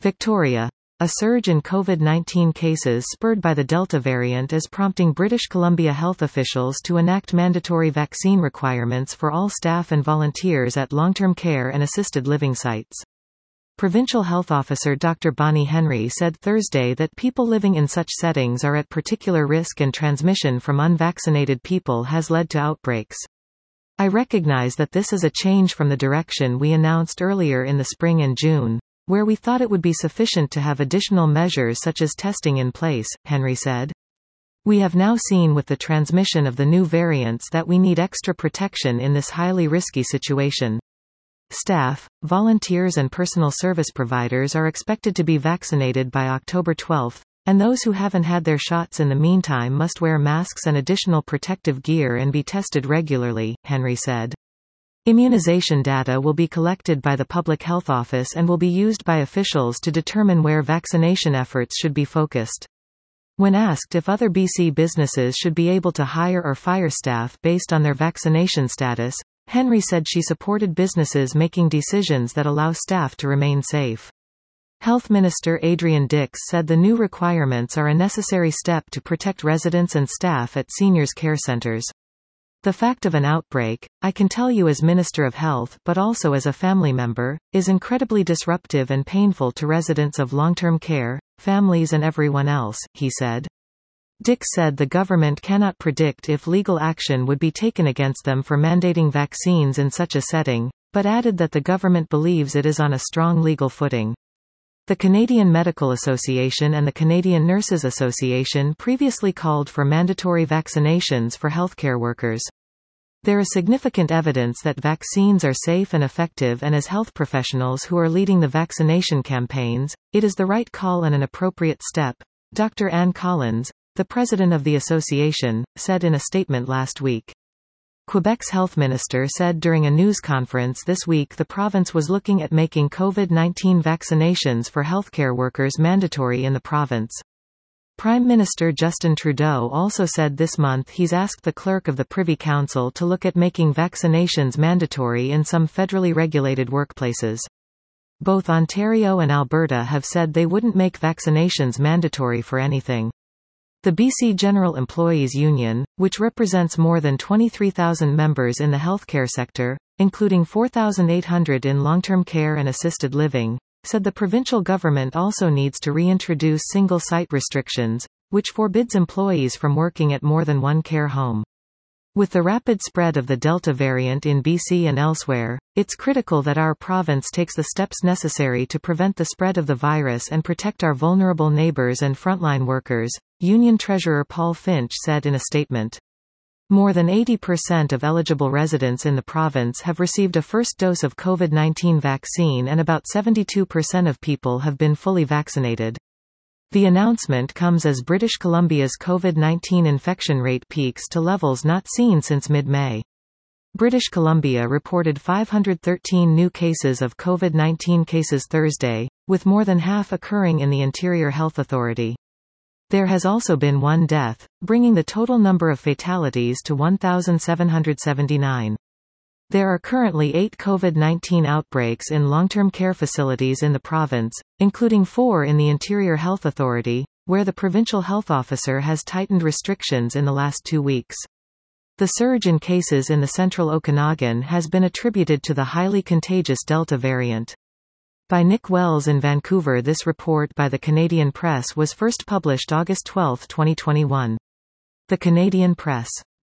Victoria. A surge in COVID-19 cases spurred by the Delta variant is prompting British Columbia health officials to enact mandatory vaccine requirements for all staff and volunteers at long-term care and assisted living sites. Provincial Health Officer Dr. Bonnie Henry said Thursday that people living in such settings are at particular risk and transmission from unvaccinated people has led to outbreaks. I recognize that this is a change from the direction we announced earlier in the spring and June, where we thought it would be sufficient to have additional measures such as testing in place, Henry said. We have now seen with the transmission of the new variants that we need extra protection in this highly risky situation. Staff, volunteers and personal service providers are expected to be vaccinated by October 12, and those who haven't had their shots in the meantime must wear masks and additional protective gear and be tested regularly, Henry said. Immunization data will be collected by the Public Health Office and will be used by officials to determine where vaccination efforts should be focused. When asked if other BC businesses should be able to hire or fire staff based on their vaccination status, Henry said she supported businesses making decisions that allow staff to remain safe. Health Minister Adrian Dix said the new requirements are a necessary step to protect residents and staff at seniors' care centres. The fact of an outbreak, I can tell you as Minister of Health but also as a family member, is incredibly disruptive and painful to residents of long-term care, families and everyone else, he said. Dix said the government cannot predict if legal action would be taken against them for mandating vaccines in such a setting, but added that the government believes it is on a strong legal footing. The Canadian Medical Association and the Canadian Nurses Association previously called for mandatory vaccinations for healthcare workers. There is significant evidence that vaccines are safe and effective, and as health professionals who are leading the vaccination campaigns, it is the right call and an appropriate step, Dr. Anne Collins, the president of the association, said in a statement last week. Quebec's health minister said during a news conference this week the province was looking at making COVID-19 vaccinations for healthcare workers mandatory in the province. Prime Minister Justin Trudeau also said this month he's asked the clerk of the Privy Council to look at making vaccinations mandatory in some federally regulated workplaces. Both Ontario and Alberta have said they wouldn't make vaccinations mandatory for anything. The BC General Employees Union, which represents more than 23,000 members in the healthcare sector, including 4,800 in long-term care and assisted living, said the provincial government also needs to reintroduce single-site restrictions, which forbids employees from working at more than one care home. With the rapid spread of the Delta variant in BC and elsewhere, it's critical that our province takes the steps necessary to prevent the spread of the virus and protect our vulnerable neighbours and frontline workers, Union Treasurer Paul Finch said in a statement. More than 80% of eligible residents in the province have received a first dose of COVID-19 vaccine and about 72% of people have been fully vaccinated. The announcement comes as British Columbia's COVID-19 infection rate peaks to levels not seen since mid-May. British Columbia reported 513 new cases of COVID-19 cases Thursday, with more than half occurring in the Interior Health Authority. There has also been one death, bringing the total number of fatalities to 1,779. There are currently 8 COVID-19 outbreaks in long-term care facilities in the province, including 4 in the Interior Health Authority, where the provincial health officer has tightened restrictions in the last 2 weeks. The surge in cases in the central Okanagan has been attributed to the highly contagious Delta variant. By Nick Wells in Vancouver. This report by the Canadian Press was first published August 12, 2021. The Canadian Press.